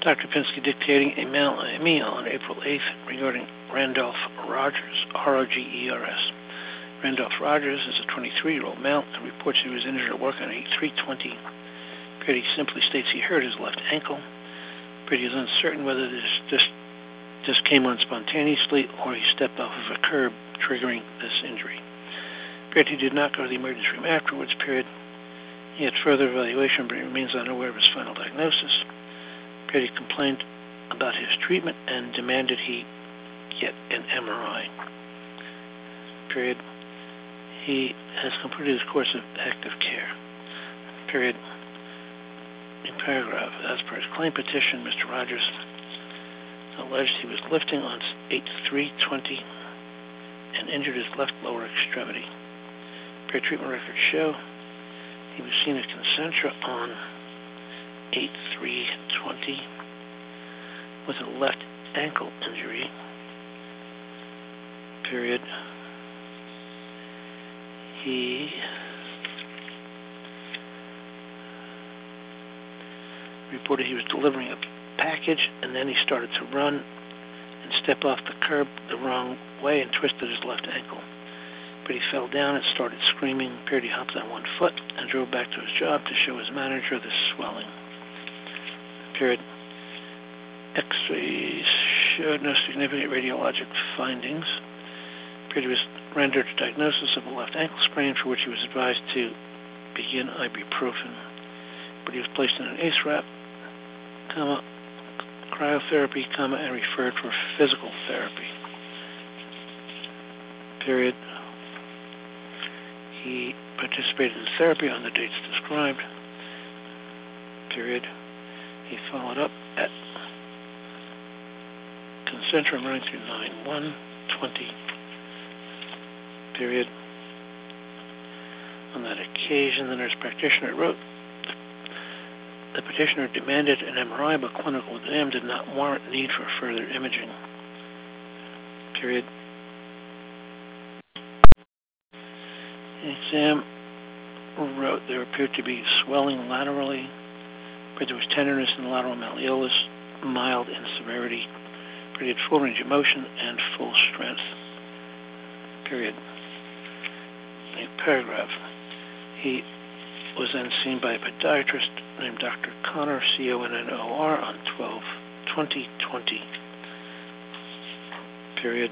Dr. Pinsky dictating a mail on April 8th regarding Randolph Rogers, R-O-G-E-R-S. Randolph Rogers is a 23-year-old male and reports he was injured at work on 8/3/20. Brady simply states he hurt his left ankle. Brady is uncertain whether this came on spontaneously or he stepped off of a curb, triggering this injury. Brady did not go to the emergency room afterwards, period. He had further evaluation, but he remains unaware of his final diagnosis. Brady complained about his treatment and demanded he get an MRI. Period. He has completed his course of active care. Period. In paragraph, as per his claim petition, Mr. Rogers alleged he was lifting on 8/3/20 and injured his left lower extremity. Period. Treatment records show he was seen at Concentra on 8/3/20 with a left ankle injury. Period. He reported he was delivering a package, and then he started to run and step off the curb the wrong way and twisted his left ankle. But he fell down and started screaming. Period. He hopped on one foot and drove back to his job to show his manager the swelling. Period. X-rays showed no significant radiologic findings. Period. He was rendered a diagnosis of a left ankle sprain for which he was advised to begin ibuprofen. But he was placed in an ACE wrap, cryotherapy, and referred for physical therapy. Period. He participated in therapy on the dates described. Period. He followed up at Concentra running through 9/1/20. Period. On that occasion, the nurse practitioner wrote, the petitioner demanded an MRI, but clinical exam did not warrant need for further imaging. Period. The exam wrote there appeared to be swelling laterally, but there was tenderness in the lateral malleolus, mild in severity. But he had full range of motion and full strength. Period. A paragraph. He was then seen by a podiatrist named Dr. Connor, C-O-N-N-O-R, on 12/20/20. Period.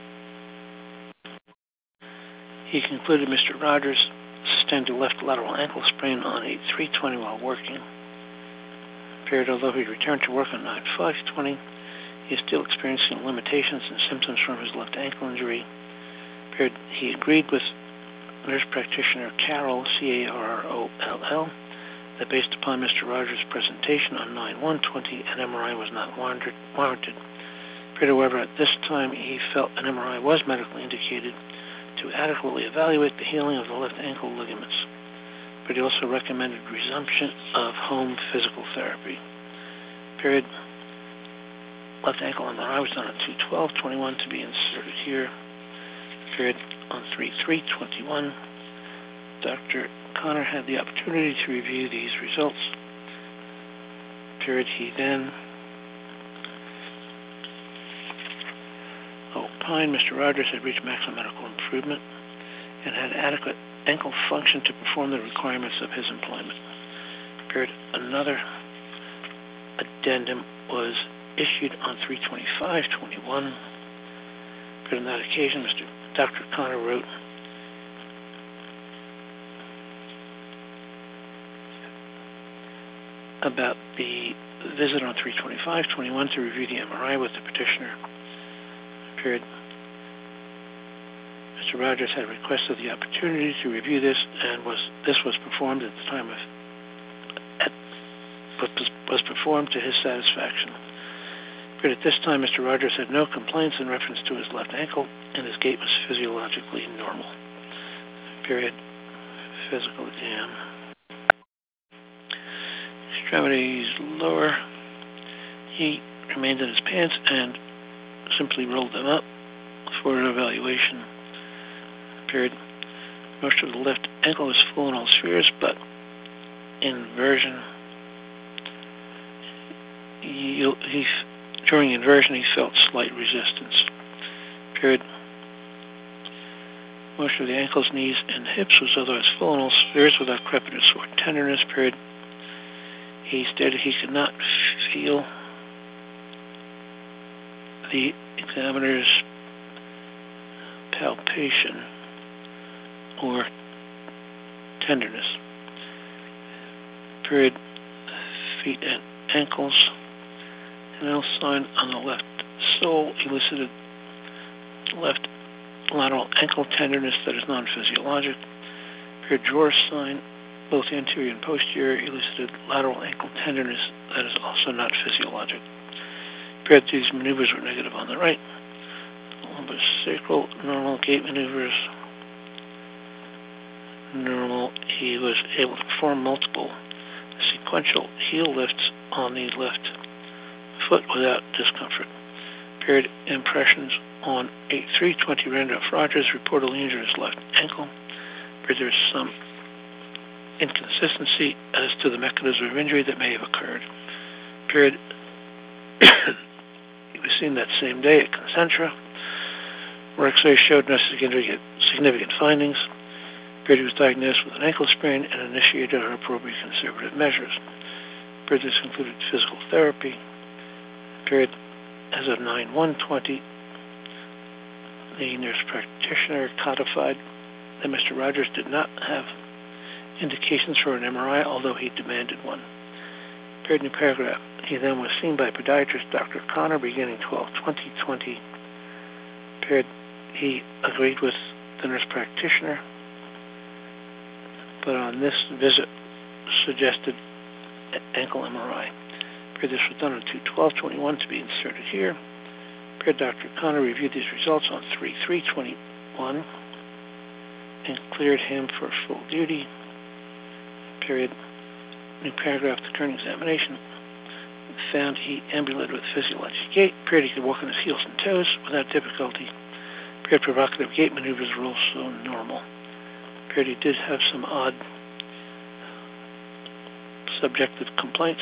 He concluded Mr. Rogers sustained a left lateral ankle sprain on 8/3/20 while working. Period. Although he returned to work on 9/5/20, he is still experiencing limitations and symptoms from his left ankle injury. Period. He agreed with nurse practitioner Carroll, C-A-R-R-O-L-L, that based upon Mr. Rogers' presentation on 9/1/20, an MRI was not warranted. However, at this time, he felt an MRI was medically indicated to adequately evaluate the healing of the left ankle ligaments. But he also recommended resumption of home physical therapy. Period. Left ankle MRI was done on 2/12/21 to be inserted here. Period. On 3/3/21, Dr. Connor had the opportunity to review these results. Period. He then opined Mr. Rogers had reached maximum medical improvement and had adequate ankle function to perform the requirements of his employment. Period. Another addendum was issued on 3/25/21. But on that occasion, Dr. Connor wrote, about the visit on 3/25/21 to review the MRI with the petitioner. Period. Mr. Rogers had requested the opportunity to review this, and this was performed at the time was performed to his satisfaction. But at this time, Mr. Rogers had no complaints in reference to his left ankle, and his gait was physiologically normal. Period. Physical exam. Extremities lower. He remained in his pants and simply rolled them up for an evaluation. Period. Most of the left ankle is full in all spheres, but inversion during inversion he felt slight resistance. Period. Motion of the ankles, knees, and hips was otherwise full in all spheres without crepitus or tenderness. Period. He stated he could not feel the examiner's palpation or tenderness. Period. Feet and ankles. An L sign on the left sole elicited left lateral ankle tenderness that is non-physiologic. Period. Drawer sign, both anterior and posterior, elicited lateral ankle tenderness that is also not physiologic. Period. These maneuvers were negative on the right. Lumbosacral normal, gait maneuvers normal. He was able to perform multiple sequential heel lifts on the left foot without discomfort. Period. Impressions on 8/3/20 Randolph-Rogers reportedly injured his left ankle. Period. There is some inconsistency as to the mechanism of injury that may have occurred. Period. He was seen that same day at Concentra, where X-ray showed no significant findings. Period. He was diagnosed with an ankle sprain and initiated our appropriate conservative measures. Period. This included physical therapy. Period. As of 9/1/20, the nurse practitioner codified that Mr. Rogers did not have indications for an MRI, although he demanded one. Period. New paragraph. He then was seen by podiatrist Dr. Connor beginning 12/20/20. Period. He agreed with the nurse practitioner, but on this visit suggested ankle MRI. Period. This was done on 2/12/21 to be inserted here. Period. Dr. Connor reviewed these results on 3/3/21 and cleared him for full duty. Period. New paragraph. The current examination found he ambulated with physiologic gait. Period. He could walk on his heels and toes without difficulty. Period. Provocative gait maneuvers were also normal. Period. He did have some odd subjective complaints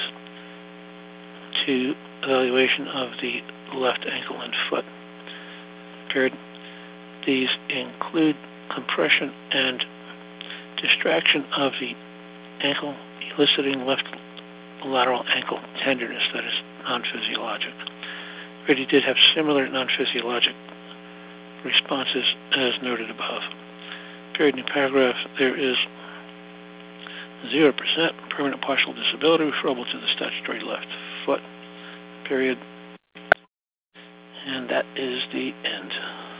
to evaluation of the left ankle and foot. Period. These include compression and distraction of the ankle, eliciting left lateral ankle tenderness that is non-physiologic. But he did have similar non-physiologic responses as noted above. Period. New paragraph. There is 0% permanent partial disability referable to the statutory left foot. Period. And that is the end.